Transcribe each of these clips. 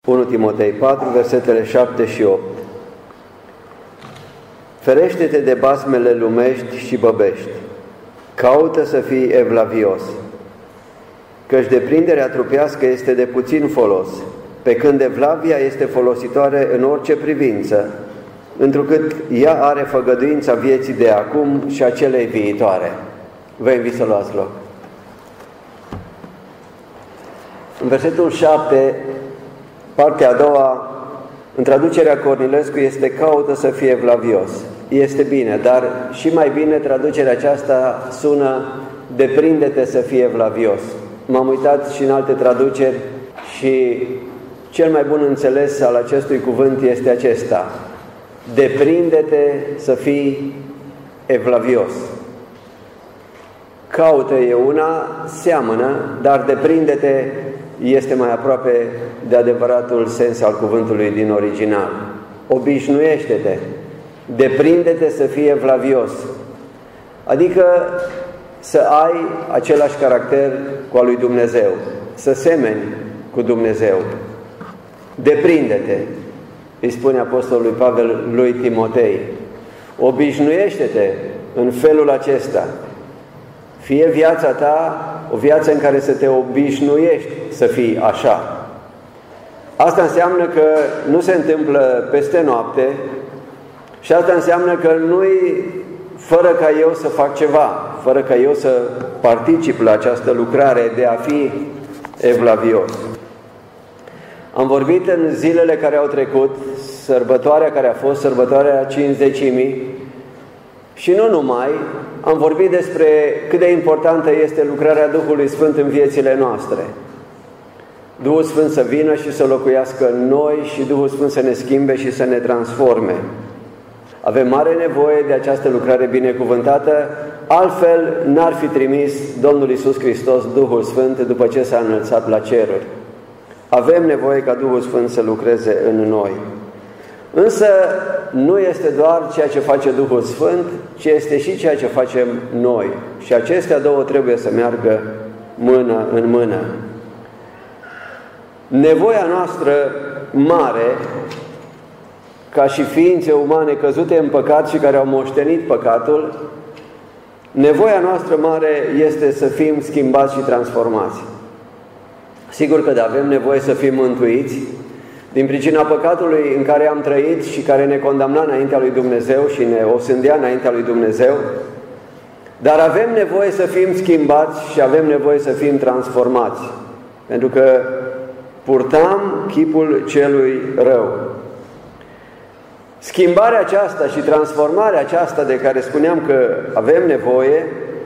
1 Timotei 4, versetele 7 și 8. Ferește-te de basmele lumești și băbești, caută să fii evlavios, căci deprinderea trupească este de puțin folos, pe când evlavia este folositoare în orice privință, întrucât ea are făgăduința vieții de acum și a celei viitoare. Vă invit să luați loc. În versetul 7, partea a doua, în traducerea Cornilescu este caută să fie evlavios. Este bine, dar și mai bine traducerea aceasta sună deprinde-te să fie evlavios. M-am uitat și în alte traduceri și cel mai bun înțeles al acestui cuvânt este acesta: deprinde-te să fii evlavios. Caută e una, seamănă, dar deprinde-te este mai aproape de adevăratul sens al cuvântului din original. Obișnuiește-te, deprinde-te să fii evlavios, adică să ai același caracter cu al lui Dumnezeu, să semeni cu Dumnezeu. Deprinde-te, îi spune Apostolul Pavel lui Timotei, obișnuiește-te în felul acesta. Fie viața ta o viață în care să te obișnuiești să fii așa. Asta înseamnă că nu se întâmplă peste noapte și asta înseamnă că nu-i fără ca eu să fac ceva, fără ca eu să particip la această lucrare de a fi evlavios. Am vorbit în zilele care au trecut, sărbătoarea care a fost, sărbătoarea Cincizecimii, și nu numai, am vorbit despre cât de importantă este lucrarea Duhului Sfânt în viețile noastre. Duhul Sfânt să vină și să locuiască în noi și Duhul Sfânt să ne schimbe și să ne transforme. Avem mare nevoie de această lucrare binecuvântată, altfel n-ar fi trimis Domnul Iisus Hristos Duhul Sfânt după ce s-a înălțat la ceruri. Avem nevoie ca Duhul Sfânt să lucreze în noi. Însă nu este doar ceea ce face Duhul Sfânt, ci este și ceea ce facem noi. Și acestea două trebuie să meargă mână în mână. Nevoia noastră mare, ca și ființe umane căzute în păcat și care au moștenit păcatul, nevoia noastră mare este să fim schimbați și transformați. Sigur că avem nevoie să fim mântuiți din pricina păcatului în care am trăit și care ne condamna înaintea lui Dumnezeu și ne osândea înaintea lui Dumnezeu, dar avem nevoie să fim schimbați și avem nevoie să fim transformați, pentru că purtam chipul celui rău. Schimbarea aceasta și transformarea aceasta de care spuneam că avem nevoie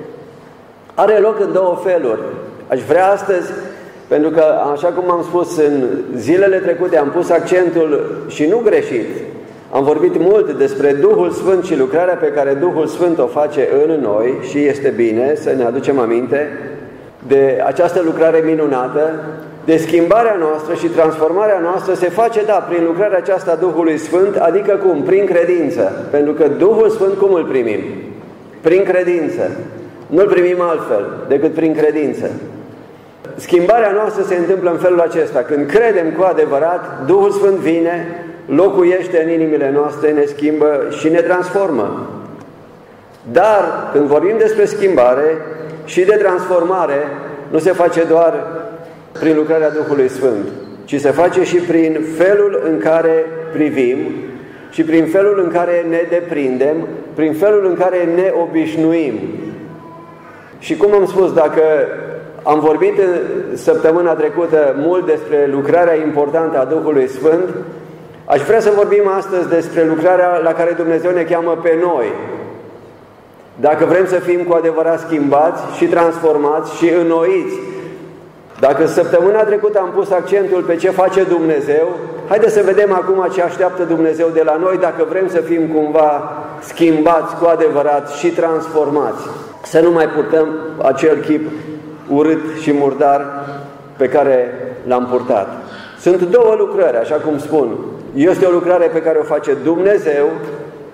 are loc în două feluri. Aș vrea astăzi, pentru că, așa cum am spus în zilele trecute, am pus accentul și nu greșit. Am vorbit mult despre Duhul Sfânt și lucrarea pe care Duhul Sfânt o face în noi și este bine să ne aducem aminte de această lucrare minunată, de schimbarea noastră și transformarea noastră se face, da, prin lucrarea aceasta a Duhului Sfânt, adică cum? Prin credință. Pentru că Duhul Sfânt cum îl primim? Prin credință. Nu-l primim altfel decât prin credință. Schimbarea noastră se întâmplă în felul acesta. Când credem cu adevărat, Duhul Sfânt vine, locuiește în inimile noastre, ne schimbă și ne transformă. Dar când vorbim despre schimbare și de transformare, nu se face doar prin lucrarea Duhului Sfânt, ci se face și prin felul în care privim și prin felul în care ne deprindem, prin felul în care ne obișnuim. Și cum am spus, dacă am vorbit săptămâna trecută mult despre lucrarea importantă a Duhului Sfânt, aș vrea să vorbim astăzi despre lucrarea la care Dumnezeu ne cheamă pe noi. Dacă vrem să fim cu adevărat schimbați și transformați și înnoiți. Dacă săptămâna trecută am pus accentul pe ce face Dumnezeu, haideți să vedem acum ce așteaptă Dumnezeu de la noi dacă vrem să fim cumva schimbați cu adevărat și transformați. Să nu mai purtăm acel chip urât și murdar pe care l-am purtat. Sunt două lucrări, așa cum spun. Este o lucrare pe care o face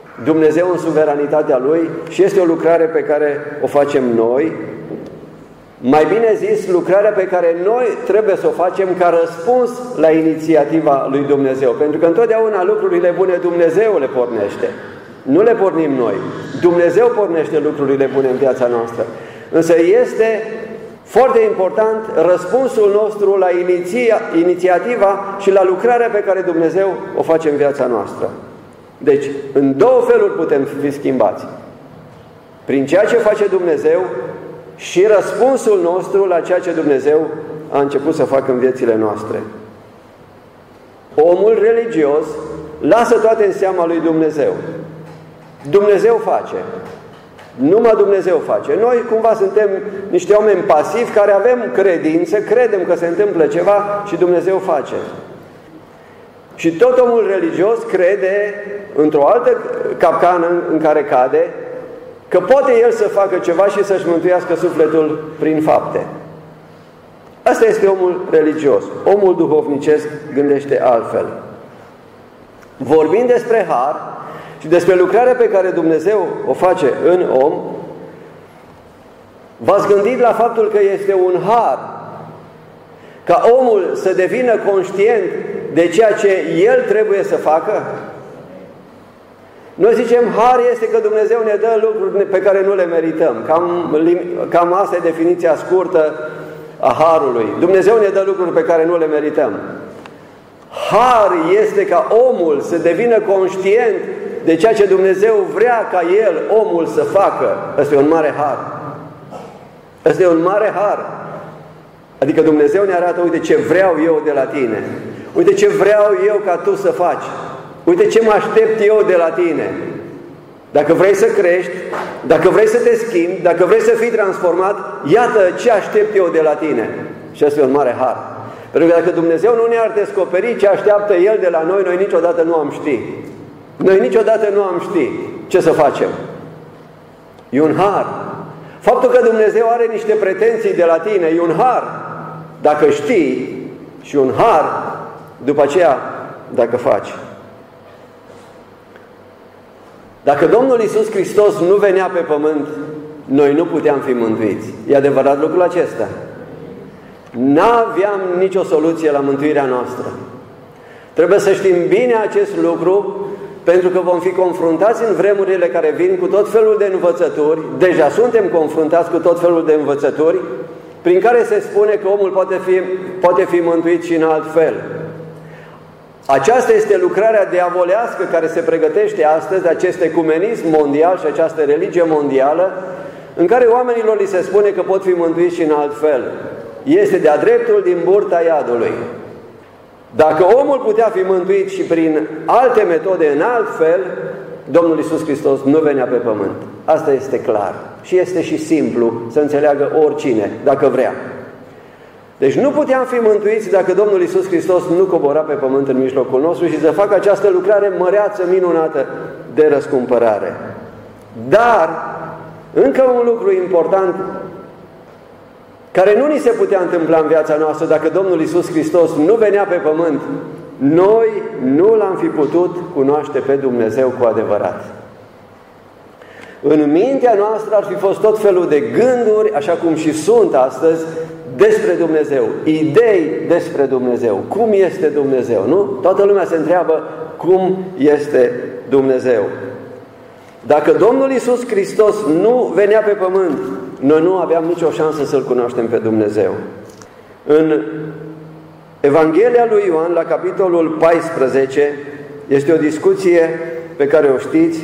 Dumnezeu în suveranitatea Lui, și este o lucrare pe care o facem noi Mai bine zis, lucrarea pe care noi trebuie să o facem ca răspuns la inițiativa lui Dumnezeu. Pentru că întotdeauna lucrurile bune Dumnezeu le pornește. Nu le pornim noi. Dumnezeu pornește lucrurile bune în viața noastră. Însă este foarte important răspunsul nostru la inițiativa și la lucrarea pe care Dumnezeu o face în viața noastră. Deci, în două feluri putem fi schimbați. Prin ceea ce face Dumnezeu și răspunsul nostru la ceea ce Dumnezeu a început să facă în viețile noastre. Omul religios lasă toate în seama lui Dumnezeu. Dumnezeu face. Numai Dumnezeu face. Noi cumva suntem niște oameni pasivi care avem credință, credem că se întâmplă ceva și Dumnezeu face. Și tot omul religios crede într-o altă capcană în care cade, că poate el să facă ceva și să-și mântuiască sufletul prin fapte. Asta este omul religios. Omul duhovnicesc gândește altfel. Vorbind despre har și despre lucrarea pe care Dumnezeu o face în om, v-ați gândit la faptul că este un har ca omul să devină conștient de ceea ce el trebuie să facă? Noi zicem, har este că Dumnezeu ne dă lucruri pe care nu le merităm. Cam asta e definiția scurtă a harului. Dumnezeu ne dă lucruri pe care nu le merităm. Har este ca omul să devină conștient de ceea ce Dumnezeu vrea ca el, omul, să facă. Ăsta e un mare har. Ăsta e un mare har. Adică Dumnezeu ne arată, uite ce vreau eu de la tine. Uite ce vreau eu ca tu să faci. Uite ce mă aștept eu de la tine. Dacă vrei să crești, dacă vrei să te schimbi, dacă vrei să fii transformat, iată ce aștept eu de la tine. Și asta e un mare har. Pentru că dacă Dumnezeu nu ne-ar descoperi ce așteaptă El de la noi, noi niciodată nu am ști. Noi niciodată nu am ști ce să facem. E un har. Faptul că Dumnezeu are niște pretenții de la tine, e un har dacă știi și un har după aceea dacă faci. Dacă Domnul Iisus Hristos nu venea pe pământ, noi nu puteam fi mântuiți. E adevărat lucrul acesta. N-aveam nicio soluție la mântuirea noastră. Trebuie să știm bine acest lucru, pentru că vom fi confruntați în vremurile care vin cu tot felul de învățături. Deja suntem confruntați cu tot felul de învățături, prin care se spune că omul poate fi mântuit și în alt fel. Aceasta este lucrarea diavolească care se pregătește astăzi, acest ecumenism mondial și această religie mondială, în care oamenilor li se spune că pot fi mântuiți și în alt fel. Este de-a dreptul din burta iadului. Dacă omul putea fi mântuit și prin alte metode în alt fel, Domnul Iisus Hristos nu venea pe pământ. Asta este clar. Și este și simplu să înțeleagă oricine, dacă vrea. Deci nu puteam fi mântuiți dacă Domnul Iisus Hristos nu cobora pe pământ în mijlocul nostru și să facă această lucrare măreață, minunată de răscumpărare. Dar, încă un lucru important, care nu ni se putea întâmpla în viața noastră dacă Domnul Iisus Hristos nu venea pe pământ, noi nu l-am fi putut cunoaște pe Dumnezeu cu adevărat. În mintea noastră ar fi fost tot felul de gânduri, așa cum și sunt astăzi, despre Dumnezeu, idei despre Dumnezeu, cum este Dumnezeu, nu? Toată lumea se întreabă cum este Dumnezeu. Dacă Domnul Iisus Hristos nu venea pe pământ, noi nu aveam nicio șansă să-L cunoaștem pe Dumnezeu. În Evanghelia lui Ioan, la capitolul 14, este o discuție pe care o știți,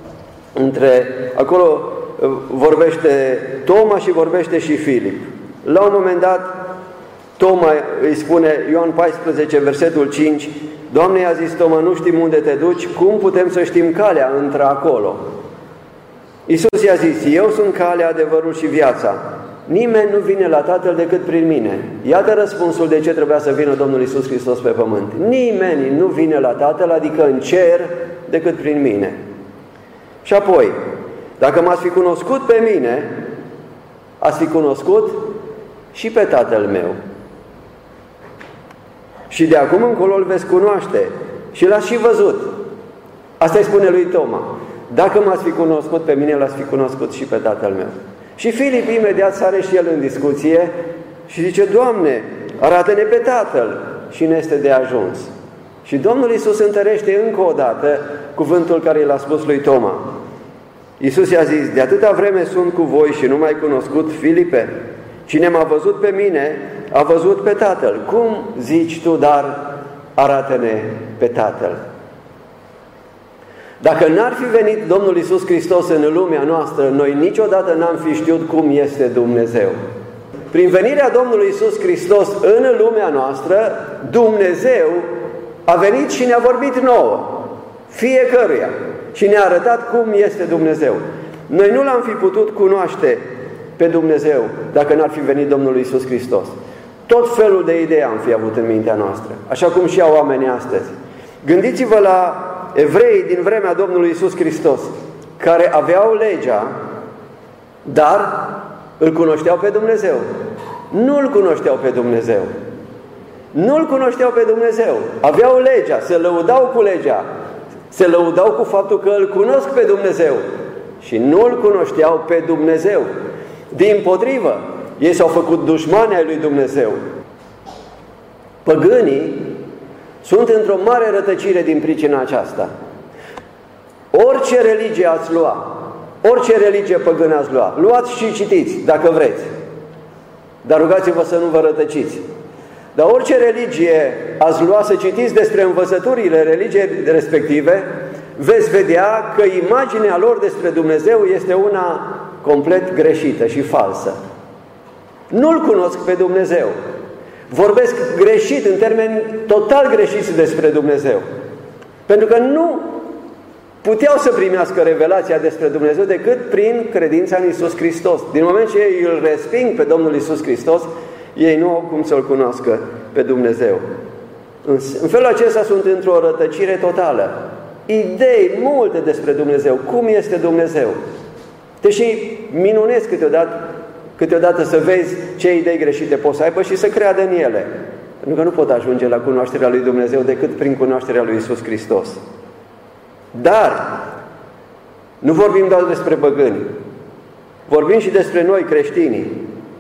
acolo vorbește Toma și vorbește și Filip. La un moment dat, Toma îi spune, Ioan 14, versetul 5, Doamne, i-a zis Toma, nu știm unde te duci, cum putem să știm calea într-acolo? Iisus i-a zis, eu sunt calea, adevărul și viața. Nimeni nu vine la Tatăl decât prin mine. Iată răspunsul de ce trebuia să vină Domnul Iisus Hristos pe pământ. Nimeni nu vine la Tatăl, adică în cer, decât prin mine. Și apoi, dacă m-ați fi cunoscut pe mine, ați fi cunoscut și pe Tatăl meu. Și de acum încolo îl veți cunoaște și l-ați și văzut. Asta îi spune lui Toma. Dacă m-ați fi cunoscut pe mine, l-ați fi cunoscut și pe Tatăl meu. Și Filip imediat sare și el în discuție și zice: Doamne, arată-ne pe Tatăl și ne este de ajuns. Și Domnul Iisus întărește încă o dată cuvântul care l-a spus lui Toma. Iisus i-a zis: de atâta vreme sunt cu voi și nu m-ai cunoscut, Filipe? Cine m-a văzut pe mine, a văzut pe Tatăl. Cum zici tu, dar arată-ne pe Tatăl? Dacă n-ar fi venit Domnul Iisus Hristos în lumea noastră, noi niciodată n-am fi știut cum este Dumnezeu. Prin venirea Domnului Iisus Hristos în lumea noastră, Dumnezeu a venit și ne-a vorbit nouă, fiecăruia, și ne-a arătat cum este Dumnezeu. Noi nu l-am fi putut cunoaște pe Dumnezeu dacă n-ar fi venit Domnul Iisus Hristos. Tot felul de idei am fi avut în mintea noastră, așa cum și au oamenii astăzi. Gândiți-vă la evreii din vremea Domnului Iisus Hristos, care aveau legea, dar îl cunoșteau pe Dumnezeu. Nu îl cunoșteau pe Dumnezeu. Nu îl cunoșteau pe Dumnezeu. Aveau legea, se lăudau cu legea, se lăudau cu faptul că îl cunosc pe Dumnezeu și nu îl cunoșteau pe Dumnezeu. Dimpotrivă, ei s-au făcut dușmani ai lui Dumnezeu. Păgânii sunt într-o mare rătăcire din pricina aceasta. Orice religie ați lua, orice religie păgână ați lua, luați și citiți, dacă vreți. Dar rugați-vă să nu vă rătăciți. Dar orice religie ați lua să citiți despre învățăturile religiei respective, veți vedea că imaginea lor despre Dumnezeu este una complet greșită și falsă. Nu-L cunosc pe Dumnezeu. Vorbesc greșit, în termeni total greșiți despre Dumnezeu. Pentru că nu puteau să primească revelația despre Dumnezeu decât prin credința în Iisus Hristos. Din moment ce ei îl resping pe Domnul Iisus Hristos, ei nu au cum să-L cunoască pe Dumnezeu. În felul acesta sunt într-o rătăcire totală. Idei multe despre Dumnezeu. Cum este Dumnezeu? Deși minunesc câteodată să vezi ce idei greșite poți să aibă și să creadă în ele. Pentru că nu pot ajunge la cunoașterea lui Dumnezeu decât prin cunoașterea lui Iisus Hristos. Dar nu vorbim doar despre păgâni. Vorbim și despre noi, creștinii.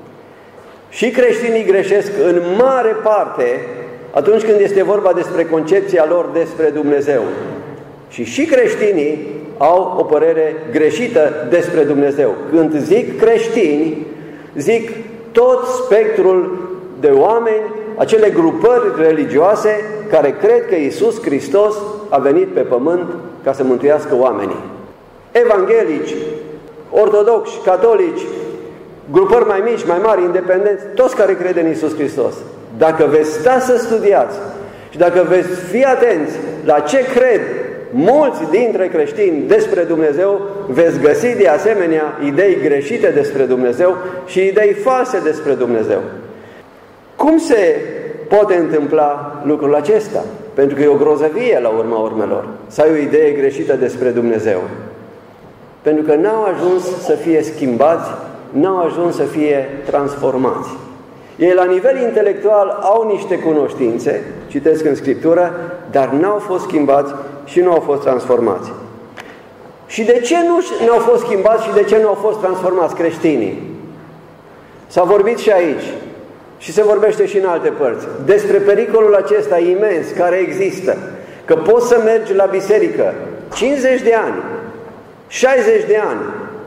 Și creștinii greșesc în mare parte atunci când este vorba despre concepția lor despre Dumnezeu. Și creștinii au o părere greșită despre Dumnezeu. Când zic creștini, zic tot spectrul de oameni, acele grupări religioase care cred că Iisus Hristos a venit pe pământ ca să mântuiască oamenii. Evanghelici, ortodoxi, catolici, grupări mai mici, mai mari, independenți, toți care cred în Iisus Hristos. Dacă veți sta să studiați și dacă veți fi atenți la ce cred mulți dintre creștini despre Dumnezeu, veți găsi de asemenea idei greșite despre Dumnezeu și idei false despre Dumnezeu. Cum se poate întâmpla lucrul acesta? Pentru că e o grozăvie la urma urmelor să ai o idee greșită despre Dumnezeu. Pentru că n-au ajuns să fie schimbați, n-au ajuns să fie transformați. Ei la nivel intelectual au niște cunoștințe, citesc în Scriptură, dar n-au fost schimbați și nu au fost transformați. Și de ce nu au fost schimbați și de ce nu au fost transformați creștinii? S-a vorbit și aici și se vorbește și în alte părți despre pericolul acesta imens care există, că poți să mergi la biserică 50 de ani, 60 de ani,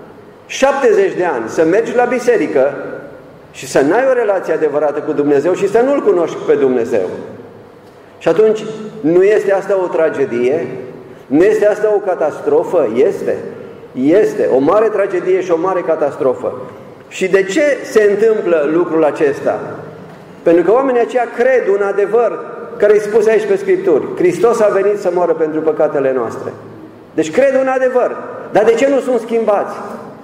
70 de ani, să mergi la biserică și să n-ai o relație adevărată cu Dumnezeu și să nu-L cunoști pe Dumnezeu. Și atunci, nu este asta o tragedie? Nu este asta o catastrofă? Este. Este o mare tragedie și o mare catastrofă. Și de ce se întâmplă lucrul acesta? Pentru că oamenii aceia cred un adevăr care e spus aici pe Scripturi. Hristos a venit să moară pentru păcatele noastre. Deci cred un adevăr. Dar de ce nu sunt schimbați?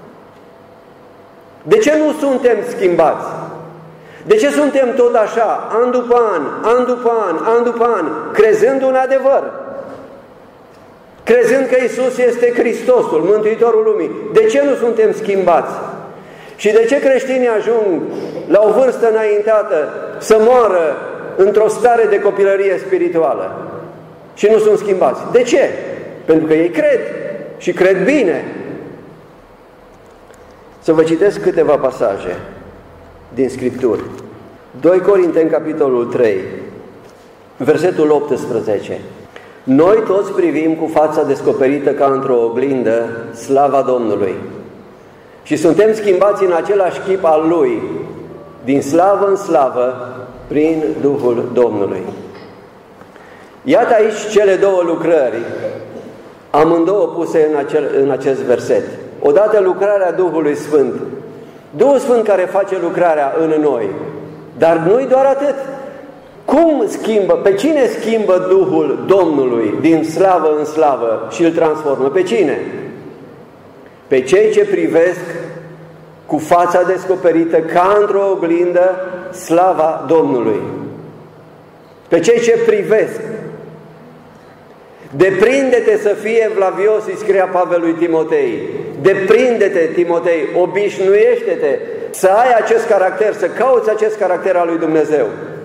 De ce nu suntem schimbați? De ce suntem tot așa, an după an, an după an, an după an, crezând un adevăr? Crezând că Iisus este Hristosul, Mântuitorul lumii. De ce nu suntem schimbați? Și de ce creștinii ajung la o vârstă înaintată să moară într-o stare de copilărie spirituală și nu sunt schimbați? De ce? Pentru că ei cred și cred bine. Să vă citesc câteva pasaje din Scripturi. 2 Corinteni, capitolul 3, versetul 18. Noi toți privim cu fața descoperită ca într-o oglindă slava Domnului și suntem schimbați în același chip al Lui, din slavă în slavă, prin Duhul Domnului. Iată aici cele două lucrări, amândouă puse în acest verset. Odată lucrarea Duhului Sfânt, Duhul Sfânt care face lucrarea în noi, dar nu-i doar atât. Cum schimbă, pe cine schimbă Duhul Domnului din slavă în slavă și îl transformă? Pe cine? Pe cei ce privesc cu fața descoperită ca într-o oglindă slava Domnului. Pe cei ce privesc. Deprinde-te să fii evlavios, îi scria Pavel lui Timotei. Deprinde-te, Timotei, obișnuiește-te să ai acest caracter, să cauți acest caracter al lui Dumnezeu.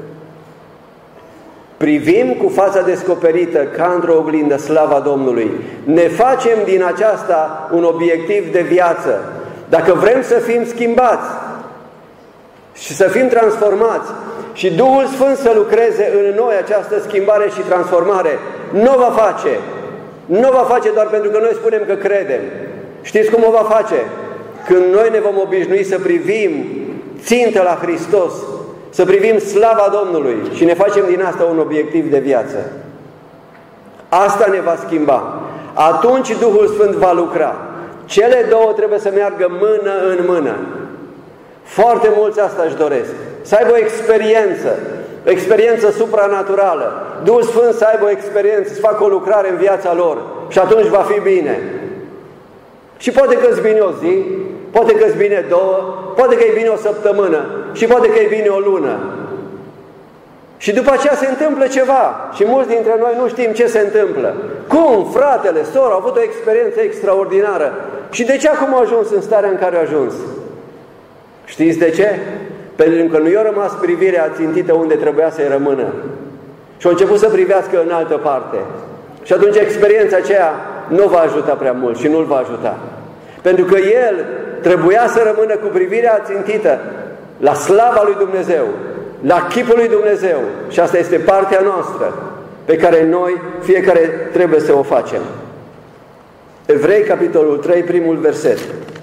Privim cu fața descoperită ca într-o oglindă slava Domnului. Ne facem din aceasta un obiectiv de viață. Dacă vrem să fim schimbați și să fim transformați și Duhul Sfânt să lucreze în noi această schimbare și transformare, nu o va face. Nu o va face doar pentru că noi spunem că credem. Știți cum o va face? Când noi ne vom obișnui să privim țintă la Hristos, să privim slava Domnului și ne facem din asta un obiectiv de viață. Asta ne va schimba. Atunci Duhul Sfânt va lucra. Cele două trebuie să meargă mână în mână. Foarte mulți asta își doresc. Să aibă o experiență supranaturală. Duhul Sfânt să aibă o experiență, să facă o lucrare în viața lor și atunci va fi bine. Și poate că îți bine o zi, poate că îți bine două, poate că e bine o săptămână și poate că e bine o lună. Și după aceea se întâmplă ceva și mulți dintre noi nu știm ce se întâmplă. Cum? Fratele, sora au avut o experiență extraordinară. Și de ce acum au ajuns în starea în care au ajuns? Știți de ce? Pentru că nu i-a rămas privirea țintită unde trebuia să-i rămână. Și au început să privească în altă parte. Și atunci experiența aceea nu va ajuta prea mult și nu-l va ajuta. Pentru că el trebuia să rămână cu privirea țintită la slava lui Dumnezeu, la chipul lui Dumnezeu. Și asta este partea noastră pe care noi fiecare trebuie să o facem. Evrei, capitolul 3, primul verset.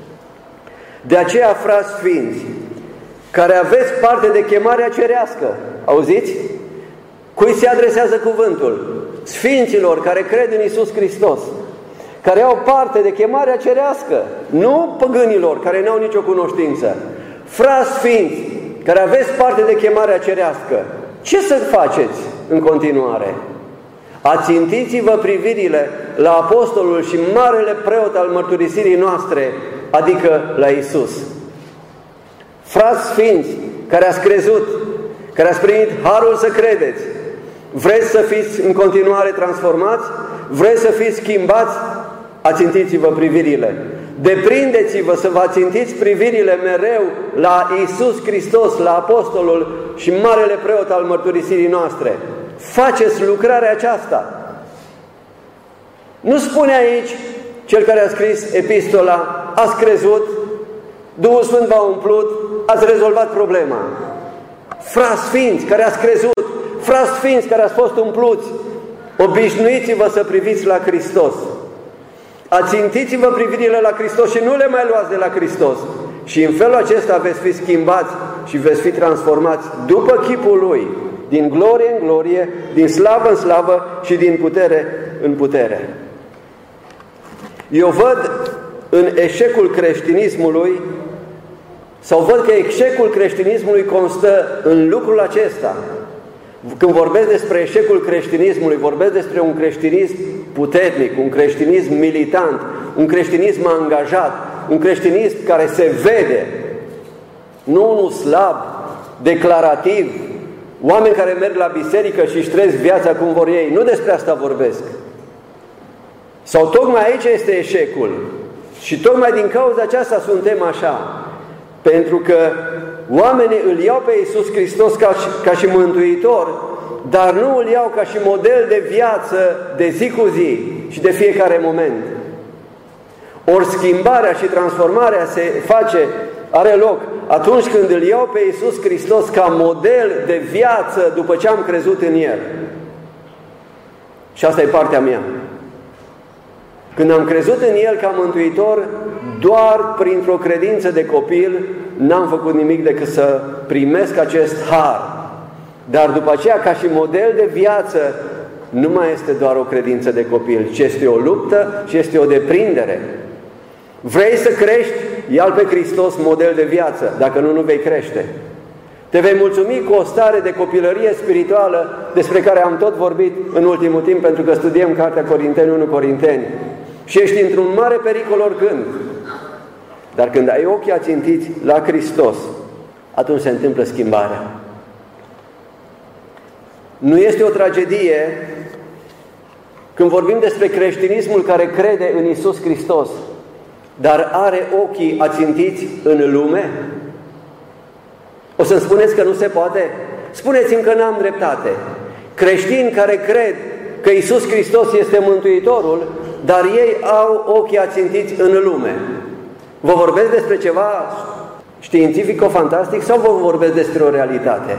De aceea, frați sfinți, care aveți parte de chemarea cerească, auziți? Cui se adresează cuvântul? Sfinților care cred în Iisus Hristos, care au parte de chemarea cerească, nu păgânilor care n-au nicio cunoștință. Frați sfinți, care aveți parte de chemarea cerească, ce să faceți în continuare? Ațintiți-vă privirile la apostolul și marele preot al mărturisirii noastre, adică la Iisus. Frați sfinți, care ați crezut, care ați primit harul să credeți, vreți să fiți în continuare transformați? Vreți să fiți schimbați? Ațintiți-vă privirile. Deprindeți-vă să vă ațintiți privirile mereu la Iisus Hristos, la apostolul și marele preot al mărturisirii noastre. Faceți lucrarea aceasta. Nu spune aici cel care a scris epistola, ați crezut, Duhul Sfânt v-a umplut, ați rezolvat problema. Frați sfinți care ați crezut, frați sfinți care ați fost umpluți, obișnuiți-vă să priviți la Hristos. Ațintiți-vă privirile la Hristos și nu le mai luați de la Hristos. Și în felul acesta veți fi schimbați și veți fi transformați după chipul Lui, din glorie în glorie, din slavă în slavă și din putere în putere. Eu văd în eșecul creștinismului, sau văd că eșecul creștinismului constă în lucrul acesta. Când vorbesc despre eșecul creștinismului, vorbesc despre un creștinism puternic, un creștinism militant, un creștinism angajat, un creștinism care se vede, nu unul slab, declarativ, oameni care merg la biserică și își trăiesc viața cum vor ei. Nu despre asta vorbesc. Sau tocmai aici este eșecul. Și tocmai din cauza aceasta suntem așa. Pentru că oamenii îl iau pe Iisus Hristos ca și mântuitor, dar nu îl iau ca și model de viață de zi cu zi și de fiecare moment. Ori schimbarea și transformarea se face, are loc atunci când îl iau pe Iisus Hristos ca model de viață după ce am crezut în El. Și asta e partea mea. Când am crezut în El ca Mântuitor, doar printr-o credință de copil, n-am făcut nimic decât să primesc acest har. Dar după aceea, ca și model de viață, nu mai este doar o credință de copil, ci este o luptă și este o deprindere. Vrei să crești? Ia-L pe Hristos model de viață, dacă nu, nu vei crește. Te vei mulțumi cu o stare de copilărie spirituală despre care am tot vorbit în ultimul timp, pentru că studiem Cartea Corinteni, 1 Corinteni. Și ești într-un mare pericol oricând. Dar când ai ochii ațintiți la Hristos, atunci se întâmplă schimbarea. Nu este o tragedie când vorbim despre creștinismul care crede în Iisus Hristos, dar are ochii ațintiți în lume? O să-mi spuneți că nu se poate? Spuneți-mi că n-am dreptate. Creștini care cred că Iisus Hristos este Mântuitorul, dar ei au ochii ațintiți în lume. Vă vorbesc despre ceva științifico-fantastic sau vă vorbesc despre o realitate?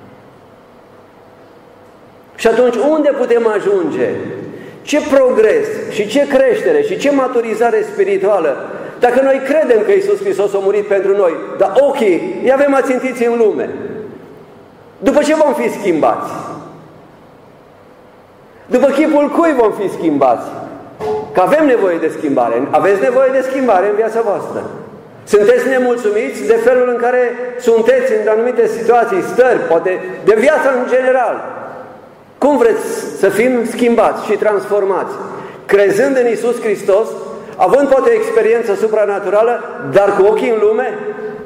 Și atunci unde putem ajunge? Ce progres și ce creștere și ce maturizare spirituală dacă noi credem că Iisus Hristos a murit pentru noi, dar ochii îi avem ațintiți în lume? După ce vom fi schimbați? După chipul cui vom fi schimbați? Că avem nevoie de schimbare. Aveți nevoie de schimbare în viața voastră. Sunteți nemulțumiți de felul în care sunteți în anumite situații, stări, poate de viața în general. Cum vreți să fim schimbați și transformați? Crezând în Iisus Hristos, având poate o experiență supranaturală, dar cu ochii în lume?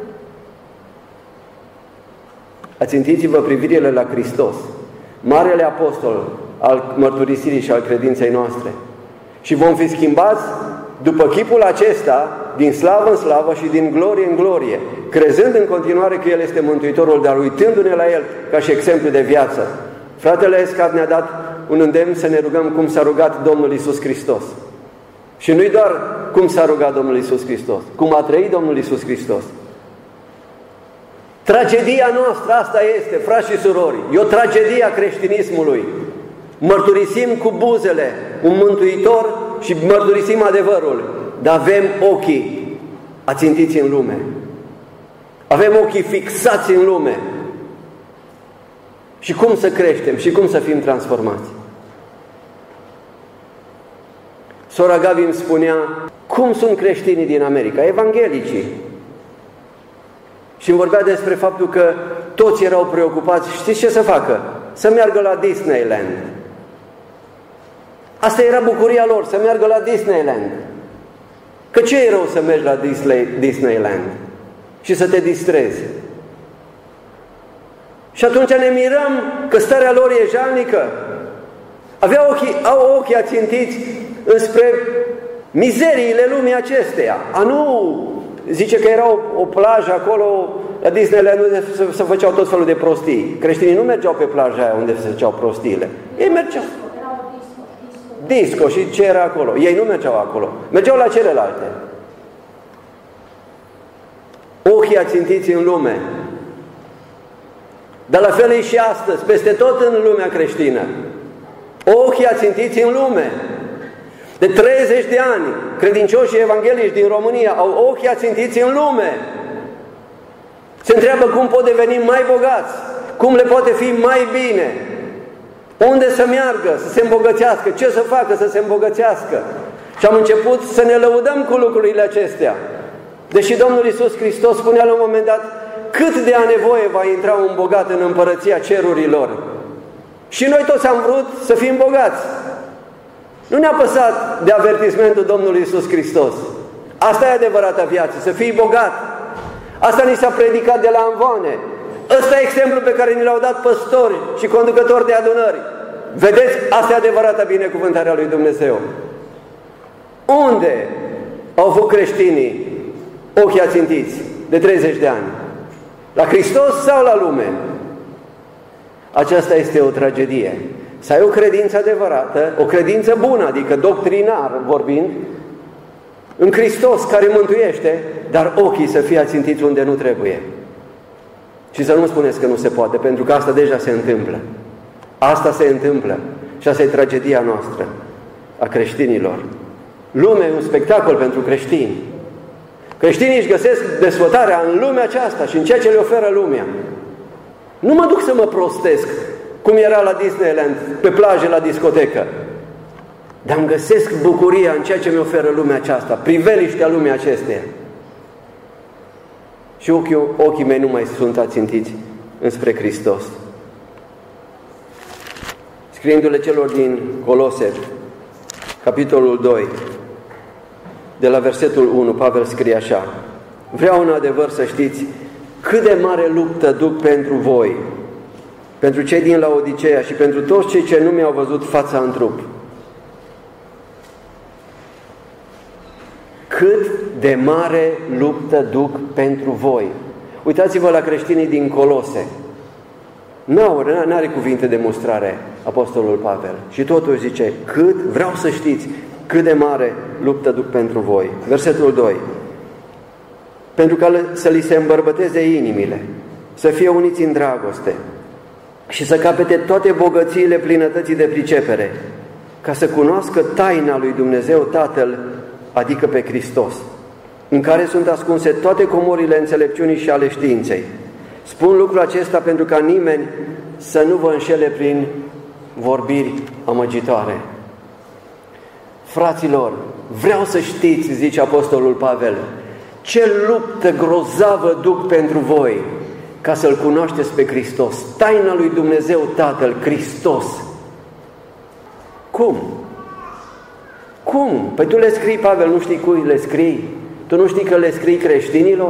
Ațintiți-vă privirile la Hristos, Marele Apostol al mărturisirii și al credinței noastre. Și vom fi schimbați după chipul acesta, din slavă în slavă și din glorie în glorie, crezând în continuare că El este Mântuitorul, dar uitându-ne la El ca și exemplu de viață. Fratele Escat ne-a dat un îndemn să ne rugăm cum s-a rugat Domnul Iisus Hristos. Și nu-i doar cum s-a rugat Domnul Iisus Hristos, cum a trăit Domnul Iisus Hristos. Tragedia noastră asta este, frați și surori, e o tragedie a creștinismului. Mărturisim cu buzele un Mântuitor și mărturisim adevărul, dar avem ochii ațintiți în lume. Avem ochii fixați în lume. Și cum să creștem și cum să fim transformați? Sora Gabi îmi spunea, cum sunt creștinii din America, evanghelicii. Și îmi vorbea despre faptul că toți erau preocupați, știți ce să facă? Să meargă la Disneyland. Asta era bucuria lor, să meargă la Disneyland. Că ce e rău să mergi la Disneyland și să te distrezi? Și atunci ne mirăm că starea lor e jalnică. Au ochii ațintiți înspre mizeriile lumii acesteia. Nu zice că era o plajă acolo la Disneyland unde se făceau tot felul de prostii. Creștinii nu mergeau pe plaja aia unde se făceau prostiile. Ei mergeau. Disco și ce era acolo. Ei nu mergeau acolo. Mergeau la celelalte. Ochii ațintiți în lume. Dar la fel e și astăzi, peste tot în lumea creștină. Ochii ațintiți în lume. De 30 de ani, credincioșii evanghelici din România au ochii ațintiți în lume. Se întreabă cum pot deveni mai bogați, cum le poate fi mai bine, unde să meargă, să se îmbogățească, ce să facă să se îmbogățească. Și am început să ne lăudăm cu lucrurile acestea. Deși Domnul Iisus Hristos spunea la un moment dat, cât de a nevoie va intra un bogat în împărăția cerurilor. Și noi toți am vrut să fim bogați. Nu ne-a păsat de avertismentul Domnului Iisus Hristos. Asta e adevărata viață, să fii bogat. Asta ni s-a predicat de la amvoane. Ăsta e exemplul pe care ni l-au dat păstori și conducători de adunări. Vedeți, asta e adevărata binecuvântare a lui Dumnezeu. Unde au avut creștinii ochii ațintiți de 30 de ani? La Hristos sau la lume? Aceasta este o tragedie. Să ai o credință adevărată, o credință bună, adică doctrinar vorbind, în Hristos care mântuiește, dar ochii să fie ațintiți unde nu trebuie. Și să nu spuneți că nu se poate, pentru că asta deja se întâmplă. Asta se întâmplă și asta e tragedia noastră, a creștinilor. Lumea e un spectacol pentru creștini. Creștinii își găsesc desfătarea în lumea aceasta și în ceea ce le oferă lumea. Nu mă duc să mă prostesc, cum era la Disneyland, pe plajă, la discotecă. Dar îmi găsesc bucuria în ceea ce mi oferă lumea aceasta, priveliștea lumea acesteia. Și ochii mei nu mai sunt ațintiți înspre Hristos. Scriindu-le celor din Colose, capitolul 2, de la versetul 1, Pavel scrie așa: vreau în adevăr să știți cât de mare luptă duc pentru voi, pentru cei din Laodiceea și pentru toți cei ce nu mi-au văzut fața în trup. Cât de mare luptă duc pentru voi. Uitați-vă la creștinii din Colose. N-are cuvinte de mustrare Apostolul Pavel. Și totuși zice, vreau să știți cât de mare luptă duc pentru voi. Versetul 2. Pentru ca să li se îmbărbăteze inimile, să fie uniți în dragoste și să capete toate bogățiile plinătății de pricepere, ca să cunoască taina lui Dumnezeu Tatăl, adică pe Hristos, în care sunt ascunse toate comorile înțelepciunii și ale științei. Spun lucrul acesta pentru ca nimeni să nu vă înșele prin vorbiri amăgitoare. Fraților, vreau să știți, zice Apostolul Pavel, ce luptă grozavă duc pentru voi ca să-L cunoașteți pe Hristos. Taina lui Dumnezeu Tatăl, Hristos. Cum? Cum? Păi tu le scrii, Pavel, nu știi cui le scrii? Tu nu știi că le scrii creștinilor?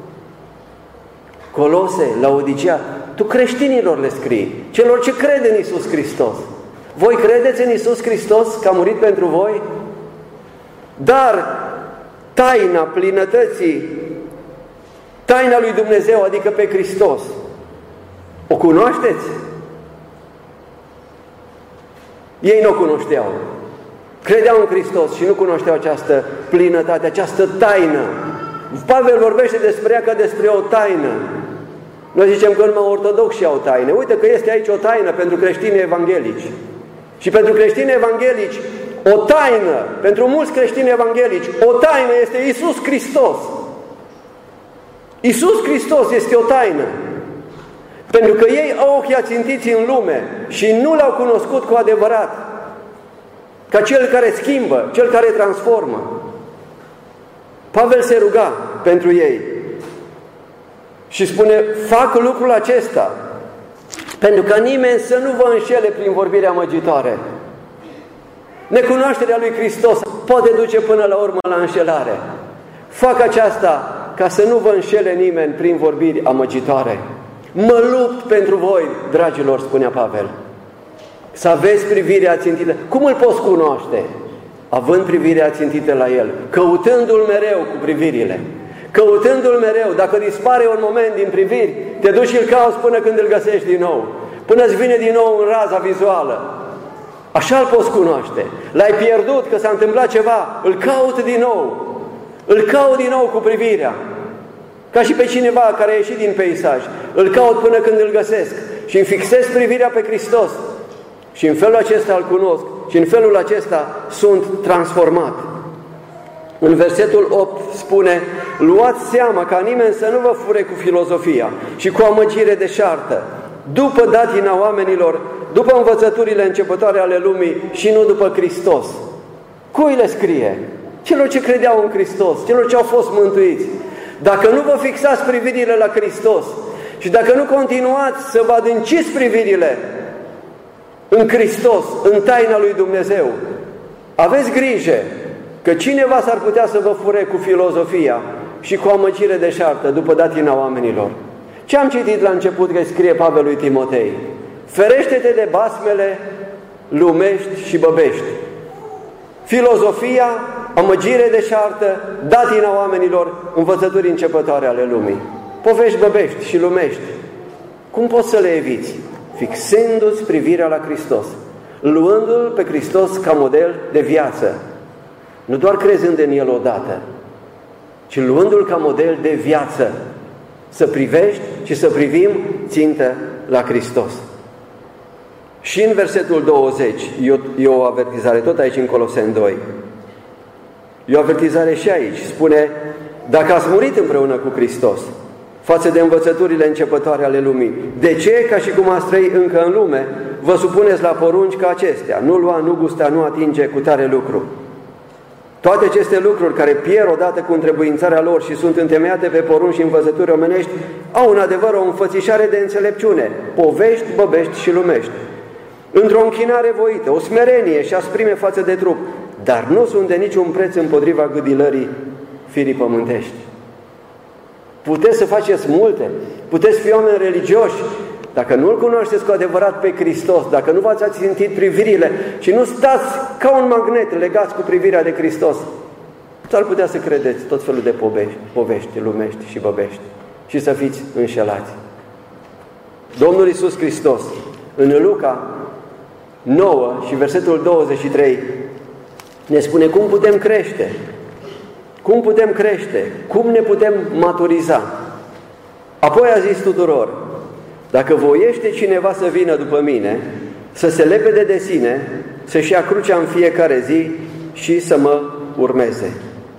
Colose, Laodicea, tu creștinilor le scrii, celor ce cred în Iisus Hristos. Voi credeți în Iisus Hristos că a murit pentru voi? Dar taina plinătății, taina lui Dumnezeu, adică pe Hristos, o cunoașteți? Ei nu o cunoșteau. Credeau în Hristos și nu cunoșteau această plinătate, această taină. Pavel vorbește despre ea ca despre o taină. Noi zicem că numai ortodoxi au taine. Uite că este aici o taină pentru creștini evanghelici. Și pentru creștini evanghelici, o taină, pentru mulți creștini evanghelici, o taină este Iisus Hristos. Iisus Hristos este o taină. Pentru că ei au ochii ațintiți în lume și nu L-au cunoscut cu adevărat, ca Cel care schimbă, Cel care transformă. Pavel se ruga pentru ei și spune, fac lucrul acesta pentru ca nimeni să nu vă înșele prin vorbirea amăgitoare. Necunoașterea lui Hristos poate duce până la urmă la înșelare. Fac aceasta ca să nu vă înșele nimeni prin vorbiri amăgitoare. Mă lupt pentru voi, dragilor, spunea Pavel. Să aveți privirea țintită. Cum îl poți cunoaște? Având privirea țintită la El, căutându-L mereu cu privirile. Căutându-L mereu, dacă dispare un moment din priviri, te duci și îl cauți până când îl găsești din nou. Până îți vine din nou în raza vizuală. Așa îl poți cunoaște. L-ai pierdut, că s-a întâmplat ceva, îl caut din nou. Îl caut din nou cu privirea. Ca și pe cineva care a ieșit din peisaj. Îl caut până când îl găsesc. Și îmi fixez privirea pe Hristos. Și în felul acesta îl cunosc. Și în felul acesta sunt transformat. În versetul 8 spune, luați seama ca nimeni să nu vă fure cu filozofia și cu amăgire deșartă, după datina oamenilor, după învățăturile începătoare ale lumii și nu după Hristos. Cui le scrie? Celor ce credeau în Hristos, celor ce au fost mântuiți. Dacă nu vă fixați privirile la Hristos și dacă nu continuați să vă adânciți privirile în Hristos, în taina lui Dumnezeu, aveți grijă că cineva s-ar putea să vă fure cu filozofia și cu amăgire deșartă după datina oamenilor. Ce am citit la început că scrie Pavel lui Timotei? Ferește-te de basmele lumești și băbești. Filozofia, amăgire deșartă, datina oamenilor, învățături începătoare ale lumii. Povești băbești și lumești. Cum poți să le eviți? Fixându-ți privirea la Hristos, luându-L pe Hristos ca model de viață. Nu doar crezând în El odată, ci luându-L ca model de viață, să privești și să privim țintă la Hristos. Și în versetul 20 e o avertizare, tot aici în Coloseni 2. E o avertizare și aici. Spune, dacă ați murit împreună cu Hristos față de învățăturile începătoare ale lumii, de ce, ca și cum ați trăi încă în lume, vă supuneți la porunci ca acestea? Nu lua, nu gusta, nu atinge cu tare lucru. Toate aceste lucruri care pierd odată cu întrebuințarea lor și sunt întemeiate pe porunci și învățături omenești, au în adevăr o înfățișare de înțelepciune, povești, băbești și lumești, într-o închinare voită, o smerenie și asprime față de trup, dar nu sunt de niciun preț împotriva gâdilării firii pământești. Puteți să faceți multe, puteți fi oameni religioși, dacă nu-L cunoașteți cu adevărat pe Hristos, dacă nu v-ați ațintit privirile și nu stați ca un magnet legați cu privirea de Hristos, s-ar putea să credeți tot felul de povești, lumești și băbești și să fiți înșelați. Domnul Iisus Hristos, în Luca 9 și versetul 23, ne spune cum putem crește, cum putem crește, cum ne putem maturiza. Apoi a zis tuturor, dacă voiește cineva să vină după mine, să se lepede de sine, să-și ia crucea în fiecare zi și să mă urmeze.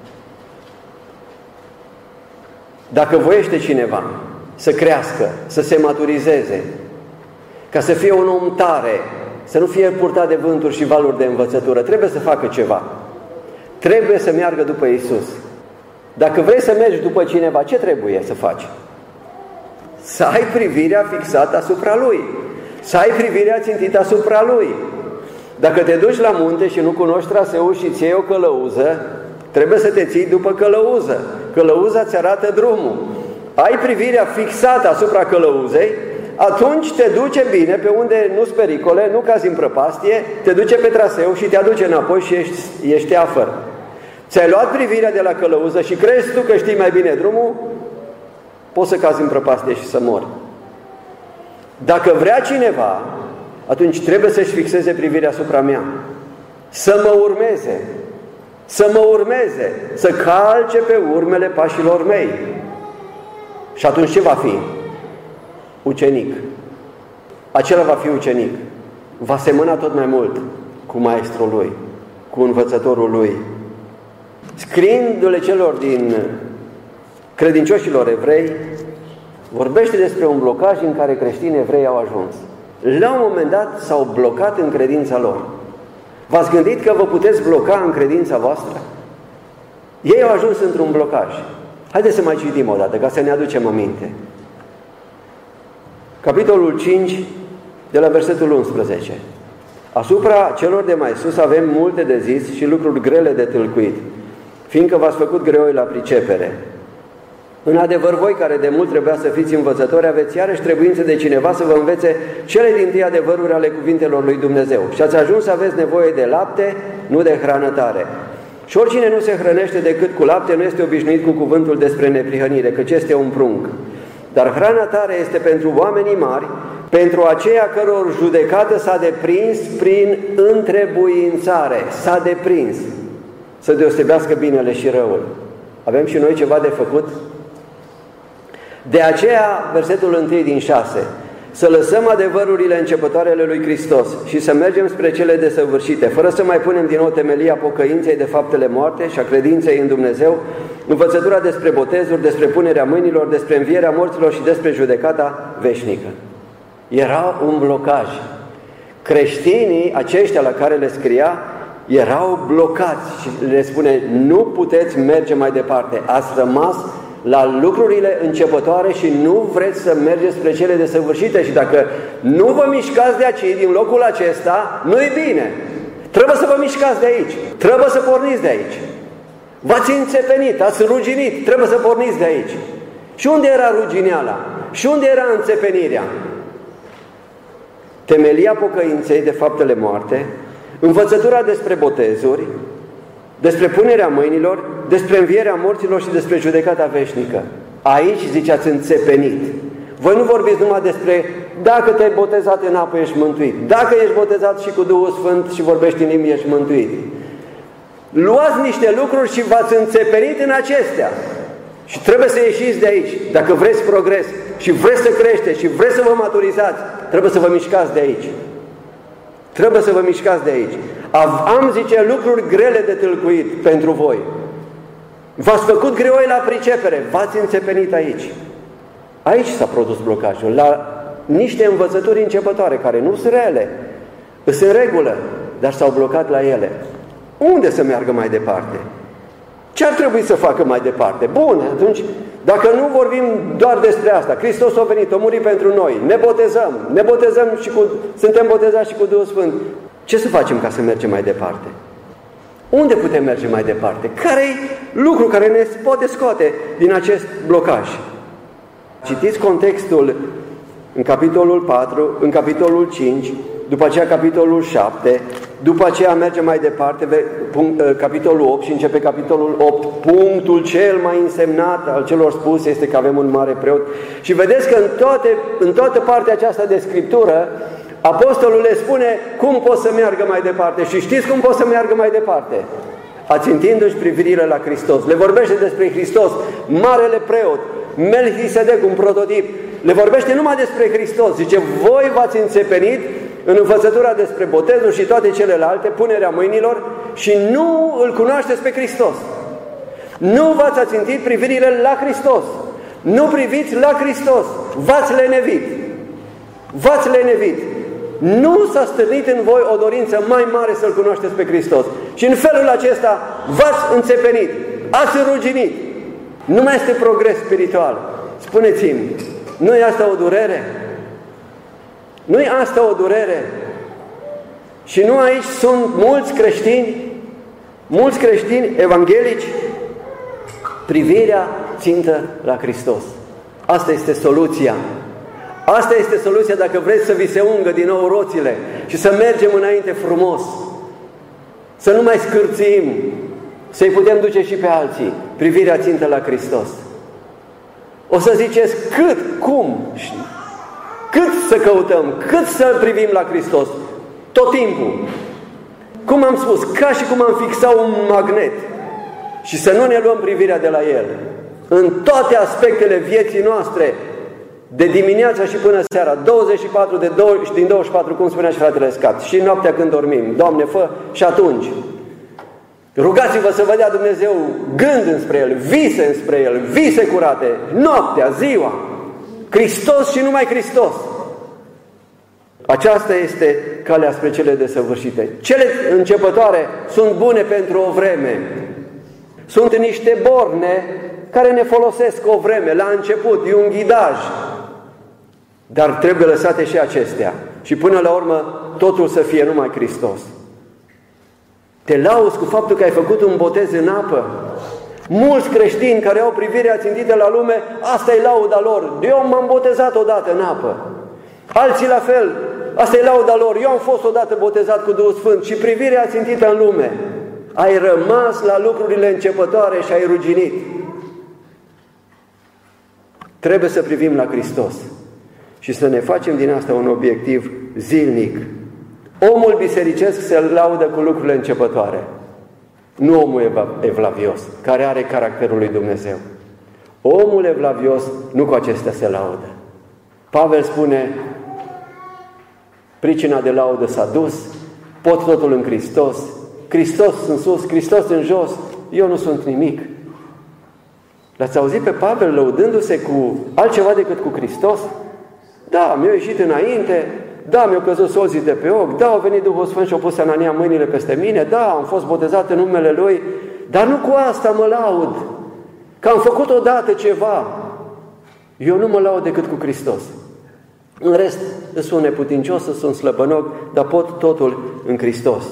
Dacă voiește cineva să crească, să se maturizeze, ca să fie un om tare, să nu fie purtat de vânturi și valuri de învățătură, trebuie să facă ceva. Trebuie să meargă după Iisus. Dacă vrei să mergi după cineva, ce trebuie să faci? Să ai privirea fixată asupra Lui, să ai privirea țintită asupra Lui. Dacă te duci la munte și nu cunoști traseul și ți iei o călăuză, trebuie să te ții după călăuză. Călăuza îți arată drumul. Ai privirea fixată asupra călăuzei, atunci te duce bine pe unde nu-s pericole, nu cazi în prăpastie, te duce pe traseu și te aduce înapoi și ești teafăr. Ți-ai luat privirea de la călăuză și crezi tu că știi mai bine drumul, poți să cazi în prăpastie și să mori. Dacă vrea cineva, atunci trebuie să-și fixeze privirea asupra mea, să mă urmeze, să mă urmeze, să calce pe urmele pașilor mei. Și atunci ce va fi? Ucenic. Acela va fi ucenic. Va semăna tot mai mult cu maestrul lui, cu învățătorul lui. Scriindu-le celor din credincioșilor evrei, vorbește despre un blocaj în care creștinii evrei au ajuns. La un moment dat s-au blocat în credința lor. V-ați gândit că vă puteți bloca în credința voastră? Ei au ajuns într-un blocaj. Haideți să mai citim o dată, ca să ne aducem aminte. Capitolul 5, de la versetul 11. Asupra celor de mai sus avem multe de zis și lucruri grele de tâlcuit, fiindcă v-ați făcut greoi la pricepere. În adevăr, voi care de mult trebuia să fiți învățători, aveți iarăși trebuință de cineva să vă învețe cele dintâi adevăruri ale cuvintelor lui Dumnezeu. Și ați ajuns să aveți nevoie de lapte, nu de hrană tare. Și oricine nu se hrănește decât cu lapte nu este obișnuit cu cuvântul despre neprihănire, căci este un prunc. Dar hrana tare este pentru oamenii mari, pentru aceia căror judecată s-a deprins prin întrebuințare. S-a deprins. Să deosebească binele și răul. Avem și noi ceva de făcut? De aceea, versetul 1 din 6, să lăsăm adevărurile începătoare ale lui Hristos și să mergem spre cele desăvârșite, fără să mai punem din nou temelia pocăinței de faptele moarte și a credinței în Dumnezeu, învățătura despre botezuri, despre punerea mâinilor, despre învierea morților și despre judecata veșnică. Era un blocaj. Creștinii aceștia la care le scria erau blocați și le spune, nu puteți merge mai departe, ați rămas la lucrurile începătoare și nu vreți să mergeți spre cele desăvârșite și dacă nu vă mișcați de aici, din locul acesta, nu-i bine. Trebuie să vă mișcați de aici, trebuie să porniți de aici. V-ați înțepenit, ați ruginit, trebuie să porniți de aici. Și unde era rugineala? Și unde era înțepenirea? Temelia pocăinței de faptele moarte, învățătura despre botezuri, despre punerea mâinilor, despre învierea morților și despre judecata veșnică. Aici, zice, ați înțepenit. Voi nu vorbiți numai despre dacă te-ai botezat în apă, ești mântuit. Dacă ești botezat și cu Duhul Sfânt și vorbești în limbi, ești mântuit. luați niște lucruri și v-ați înțepenit în acestea. Și trebuie să ieșiți de aici. Dacă vreți progres și vreți să creșteți și vreți să vă maturizați, trebuie să vă mișcați de aici. Trebuie să vă mișcați de aici. Am, zice, lucruri grele de tâlcuit pentru voi. V-ați făcut greoi la pricepere, v-ați înțepenit aici. Aici s-a produs blocajul, la niște învățături începătoare, care nu sunt rele, sunt în regulă, dar s-au blocat la ele. Unde să meargă mai departe? Ce ar trebui să facă mai departe? Bun, atunci, dacă nu vorbim doar despre asta, Hristos a venit, a murit pentru noi, ne botezăm și suntem botezați și cu Duhul Sfânt. Ce să facem ca să mergem mai departe? Unde putem merge mai departe? Care-i lucru care ne poate scoate din acest blocaj? Citiți contextul în capitolul 4, în capitolul 5, după aceea capitolul 7, după aceea merge mai departe, capitolul 8 și începe capitolul 8. Punctul cel mai însemnat al celor spuse este că avem un mare preot. Și vedeți că în toată partea aceasta de Scriptură, Apostolul le spune cum pot să meargă mai departe. Și știți cum pot să meargă mai departe? Ațintindu-și privirile la Hristos. Le vorbește despre Hristos, marele preot, Melchisedec, un prototip. Le vorbește numai despre Hristos. Zice, voi v-ați înțepenit în învățătura despre botezul și toate celelalte, punerea mâinilor, și nu îl cunoașteți pe Hristos. Nu v-ați ațintit privirile la Hristos. Nu priviți la Hristos. V-ați lenevit. V-ați lenevit. Nu s-a stârnit în voi o dorință mai mare să-L cunoașteți pe Hristos. Și în felul acesta v-ați înțepenit, ați ruginit. Nu mai este progres spiritual. Spuneți-mi, nu e asta o durere? Nu e asta o durere? Și nu aici sunt mulți creștini evanghelici, privirea țintă la Hristos. Asta este soluția. Asta este soluția dacă vreți să vi se ungă din nou roțile și să mergem înainte frumos. Să nu mai scârțim, să-i putem duce și pe alții. Privirea țintă la Hristos. O să ziceți cât, cum, cât să căutăm, cât să privim la Hristos. Tot timpul. Cum am spus, ca și cum am fixat un magnet și să nu ne luăm privirea de la El. În toate aspectele vieții noastre, de dimineața și până seara, 24 din 24, cum spunea și fratele Scat, și noaptea când dormim, Doamne, fă, și atunci. Rugați-vă să vă dea Dumnezeu gând înspre El, vise înspre El, vise curate, noaptea, ziua, Hristos și numai Hristos. Aceasta este calea spre cele desăvârșite. Cele începătoare sunt bune pentru o vreme. Sunt niște borne care ne folosesc o vreme, la început, e un ghidaj. Dar trebuie lăsate și acestea. Și până la urmă, totul să fie numai Hristos. Te lauzi cu faptul că ai făcut un botez în apă. Mulți creștini care au privirea țintită la lume, asta e lauda lor. Eu m-am botezat odată în apă. Alții la fel, asta e lauda lor. Eu am fost odată botezat cu Duhul Sfânt și privirea țintită în lume. Ai rămas la lucrurile începătoare și ai ruginit. Trebuie să privim la Hristos și să ne facem din asta un obiectiv zilnic. Omul bisericesc se laudă cu lucrurile începătoare, nu omul evlavios, care are caracterul lui Dumnezeu. Omul evlavios nu cu acestea se laudă. Pavel spune, pricina de laudă s-a dus, pot totul în Hristos, Hristos în sus, Hristos în jos, eu nu sunt nimic. L-ați auzit pe Pavel lăudându-se cu altceva decât cu Hristos? Da, mi-a ieșit înainte, da, mi-au căzut solzii de pe ochi, da, a venit Duhul Sfânt și a pus Anania mâinile peste mine, da, am fost botezat în numele Lui, dar nu cu asta mă laud, că am făcut odată ceva. Eu nu mă laud decât cu Hristos. În rest, sunt neputincios, sunt slăbănoc, dar pot totul în Hristos.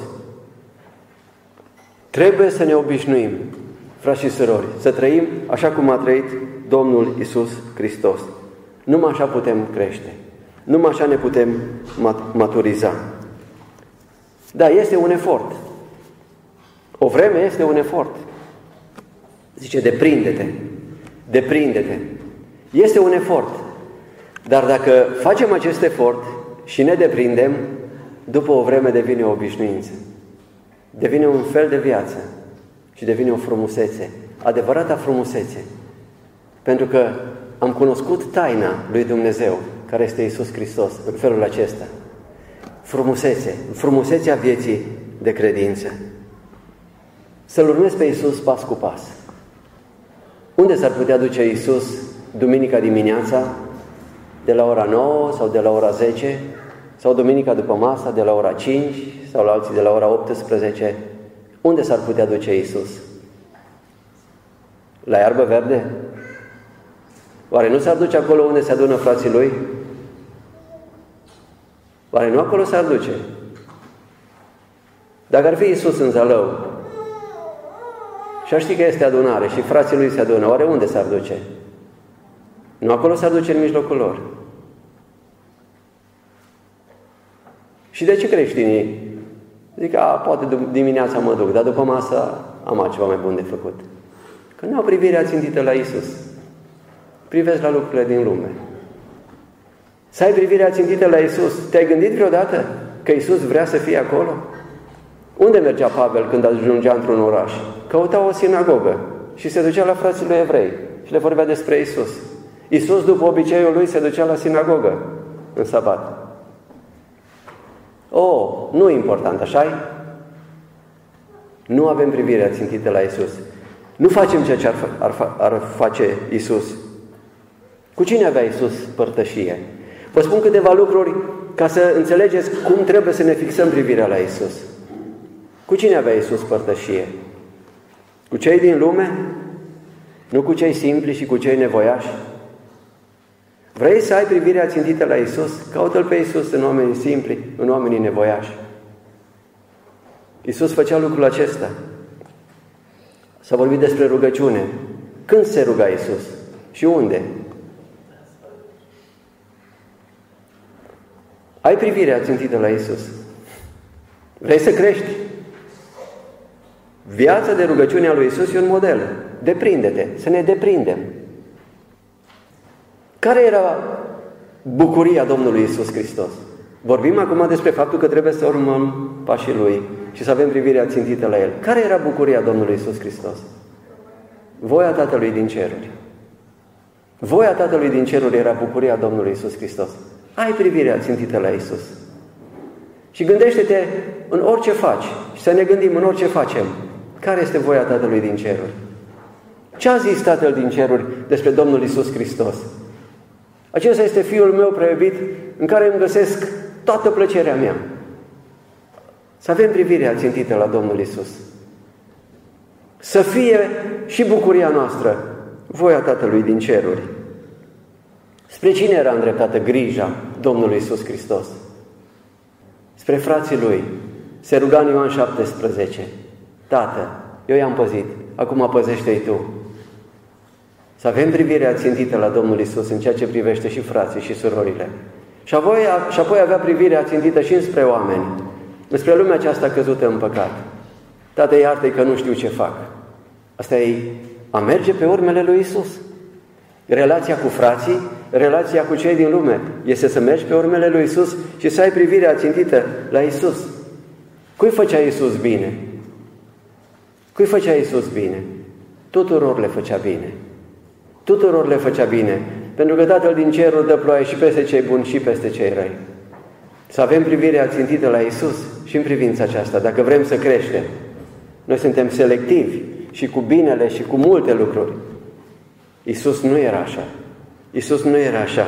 Trebuie să ne obișnuim, frați și surori, să trăim așa cum a trăit Domnul Iisus Hristos. Numai așa putem crește. Numai așa ne putem maturiza. Da, este un efort. O vreme este un efort. Zice, deprinde-te. Deprinde-te. Este un efort. Dar dacă facem acest efort și ne deprindem, după o vreme devine o obișnuință. Devine un fel de viață. ci devine o frumusețe, adevărata frumusețe. Pentru că am cunoscut taina lui Dumnezeu, care este Iisus Hristos, în felul acesta. Frumusețe, frumusețea vieții de credință. Să-L urmezi pe Iisus pas cu pas. Unde s-ar putea duce Iisus duminica dimineața, de la ora 9 sau de la ora 10, sau duminica după masa, de la ora 5 sau la alții de la ora 18? Unde s-ar putea duce Iisus? La iarbă verde? Oare nu s-ar duce acolo unde se adună frații Lui? Oare nu acolo s-ar duce? Dacă ar fi Iisus în Zalău și ar ști că este adunare și frații Lui se adună, oare unde s-ar duce? Nu acolo s-ar duce în mijlocul lor. Și de ce creștinii zic, poate dimineața mă duc, dar după masă am altceva mai bun de făcut? Că nu au privirea țintită la Iisus. Privesc la lucrurile din lume. Să ai privirea țintită la Iisus. Te-ai gândit vreodată că Iisus vrea să fie acolo? Unde mergea Pavel când ajungea într-un oraș? Căuta o sinagogă și se ducea la frații lui evrei și le vorbea despre Iisus. Iisus, după obiceiul lui, se ducea la sinagogă în sabat. Nu e important, așa-i? Nu avem privirea țintită la Iisus. Nu facem ceea ce ar face Iisus. Cu cine avea Iisus părtășie? Vă spun câteva lucruri ca să înțelegeți cum trebuie să ne fixăm privirea la Iisus. Cu cine avea Iisus părtășie? Cu cei din lume? Nu cu cei simpli și cu cei nevoiași? Vrei să ai privirea țintită la Iisus? Caută-L pe Iisus în oamenii simpli, în oamenii nevoiași. Iisus făcea lucrul acesta. S-a vorbit despre rugăciune. Când se ruga Iisus? Și unde? Ai privirea țintită la Iisus. Vrei să crești? Viața de rugăciune a lui Iisus e un model. Deprinde-te, să ne deprindem. Care era bucuria Domnului Iisus Hristos? Vorbim acum despre faptul că trebuie să urmăm pașii Lui și să avem privirea țintită la El. Care era bucuria Domnului Iisus Hristos? Voia Tatălui din ceruri. Voia Tatălui din ceruri era bucuria Domnului Iisus Hristos. Ai privirea țintită la Iisus. Și gândește-te în orice faci și să ne gândim în orice facem. Care este voia Tatălui din ceruri? Ce a zis Tatăl din ceruri despre Domnul Iisus Hristos? Acesta este Fiul meu preiubit în care îmi găsesc toată plăcerea mea. Să avem privirea țintită la Domnul Iisus. Să fie și bucuria noastră voia Tatălui din ceruri. Spre cine era îndreptată grija Domnului Iisus Hristos? Spre frații Lui. Se ruga în Ioan 17. Tată, eu i-am păzit, acum păzește-i Tu. Să avem privirea țintită la Domnul Iisus în ceea ce privește și frații și surorile. Și apoi avea privirea țintită și înspre oameni, înspre lumea aceasta căzută în păcat. Tată, iartă-i că nu știu ce fac. Asta e a merge pe urmele lui Iisus. Relația cu frații, relația cu cei din lume, este să mergi pe urmele lui Iisus și să ai privirea țintită la Iisus. Cui făcea Iisus bine? Cui făcea Iisus bine? Tuturor le făcea bine. Tuturor le făcea bine, pentru că Tatăl din ceruri dă ploaie și peste cei buni și peste cei răi. Să avem privirea țintită la Iisus și în privința aceasta, dacă vrem să creștem. Noi suntem selectivi și cu binele și cu multe lucruri. Iisus nu era așa. Iisus nu era așa.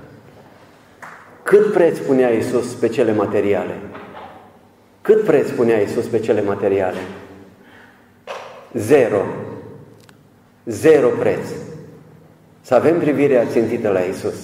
Cât preț punea Iisus pe cele materiale? Cât preț punea Iisus pe cele materiale? Zero. Zero preț. Să avem privirea țintită la Iisus.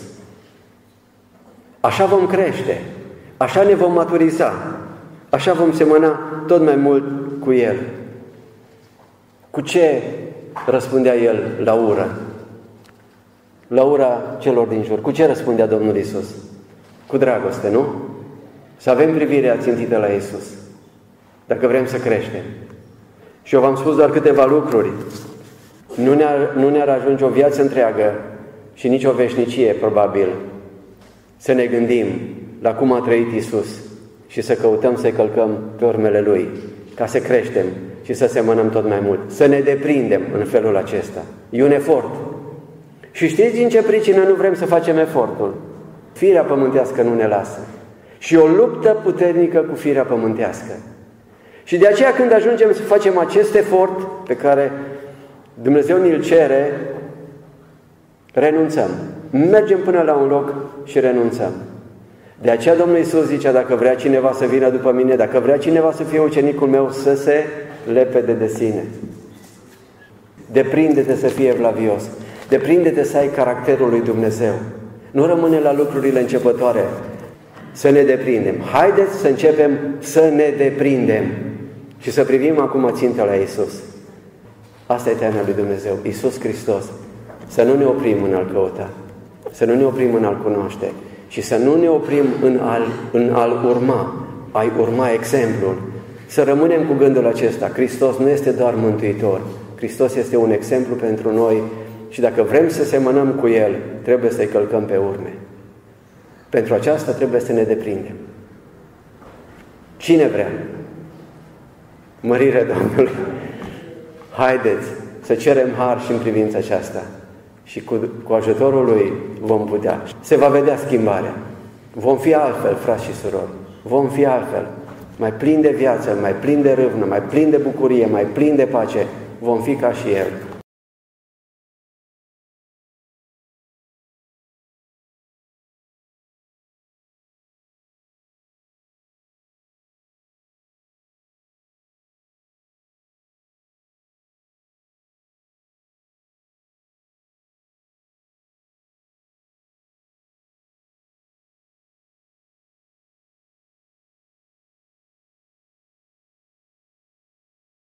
Așa vom crește, așa ne vom maturiza, așa vom semăna tot mai mult cu El. Cu ce răspundea El la ură? La ura celor din jur. Cu ce răspundea Domnul Iisus? Cu dragoste, nu? Să avem privirea țintită la Iisus, dacă vrem să creștem. Și eu v-am spus doar câteva lucruri. Nu ne-ar ajunge o viață întreagă și nici o veșnicie, probabil, să ne gândim la cum a trăit Iisus și să căutăm să-i călcăm pe urmele Lui, ca să creștem și să semănăm tot mai mult. Să ne deprindem în felul acesta. E un efort. Și știți din ce pricină nu vrem să facem efortul? Firea pământească nu ne lasă. Și o luptă puternică cu firea pământească. Și de aceea când ajungem să facem acest efort pe care Dumnezeu ne-l cere, renunțăm. Mergem până la un loc și renunțăm. De aceea Domnul Iisus zicea, dacă vrea cineva să vină după mine, dacă vrea cineva să fie ucenicul meu, să se lepede de sine. Deprinde-te să fie evlavios. Deprinde-te să ai caracterul lui Dumnezeu. Nu rămâne la lucrurile începătoare. Să ne deprindem. Haideți să începem să ne deprindem. Și să privim acum ținta la Iisus. Asta e taina lui Dumnezeu, Iisus Hristos. Să nu ne oprim în a-L căuta. Să nu ne oprim în a-L cunoaște. Și să nu ne oprim în a-L urma. A-i urma exemplul. Să rămânem cu gândul acesta. Hristos nu este doar mântuitor. Hristos este un exemplu pentru noi. Și dacă vrem să semănăm cu El, trebuie să-i călcăm pe urme. Pentru aceasta trebuie să ne deprindem. Cine vrea? Mărire Domnului! Haideți să cerem har și în privința aceasta. Și cu ajutorul Lui vom putea. Se va vedea schimbarea. Vom fi altfel, frați și surori. Vom fi altfel. Mai plini de viață, mai plini de râvnă, mai plini de bucurie, mai plini de pace. Vom fi ca și El.